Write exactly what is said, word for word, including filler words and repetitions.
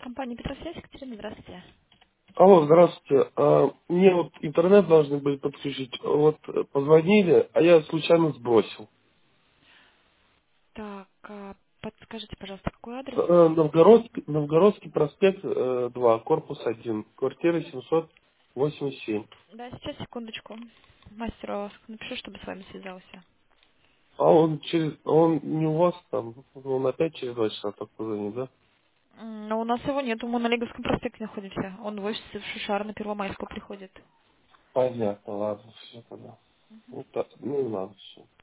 Компания Петросвязь, Екатерина, здравствуйте. Алло, здравствуйте. А, мне вот интернет должны были подключить. Вот э, позвонили, а я случайно сбросил. Так, а, подскажите, пожалуйста, какой адрес? Э, Новгородский, Новгородский проспект э, два, корпус один, квартира семьсот восемьдесят семь. Да, сейчас, секундочку. Мастеру напишу, чтобы с вами связался. А он через, он не у вас там, он опять через два часа так позвонит, да? М, Но у нас его нет, мы на Лиговском проспекте находимся. Он в офисе в Шишар на Первомайскую приходит. Понятно, ладно, все тогда. Ну, так, ну ладно, все.